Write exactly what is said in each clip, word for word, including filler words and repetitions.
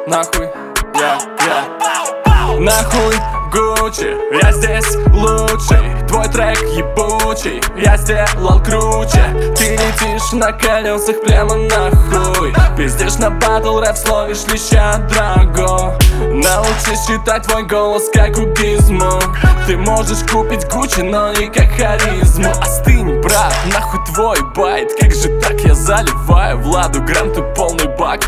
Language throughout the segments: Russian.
нахуй, я, я. Нахуй Гуччи, я здесь лучший. Твой трек ебучий, я сделал круче. Ты летишь на колесах прямо нахуй. Пиздишь на батл, рэп словишь леща драго. Научись считать твой голос как у Гизмо. Ты можешь купить Гуччи, но не как харизму. Остынь, брат, нахуй твой байт. Как же так я заливаю Владу Гранту полный бак.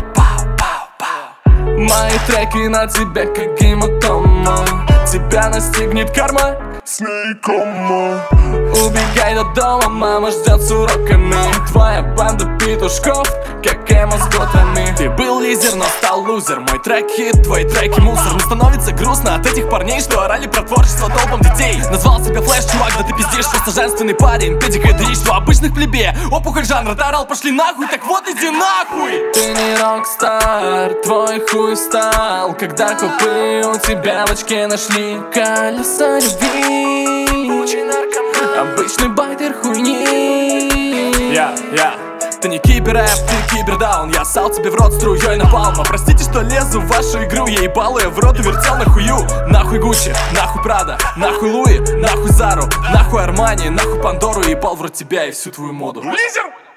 Мои треки на тебя как гематома. Тебя настигнет карма с ней кома. Убегай до дома, мама ждет с уроками. Твоя банда петушков, как Эмо с готами. Ты был лидер, но стал лузер. Мой трек хит, твои треки мусор. Мне становится грустно от этих парней, что орали про творчество толпам детей. Назвал себя флэш, чувак, да ты пиздишь. Просто женственный парень, педик это ничто обычных плебе. Опухоль жанра, тарал, пошли нахуй, так вот иди нахуй. Ты не рокстар, твой хуй встал, когда купы у тебя в очке нашли колеса любви. Обычный байтер хуйни. Я, я Ты не киберрэп, ты кибердаун. Я ссал тебе в рот струей напалма. Простите, что лезу в вашу игру. Я ебал ее в рот и вертел на хую. Нахуй Гуччи, нахуй Прада, нахуй Луи, нахуй Зару, нахуй Армани, нахуй Пандору. Ебал в рот тебя и всю твою моду. Лизер!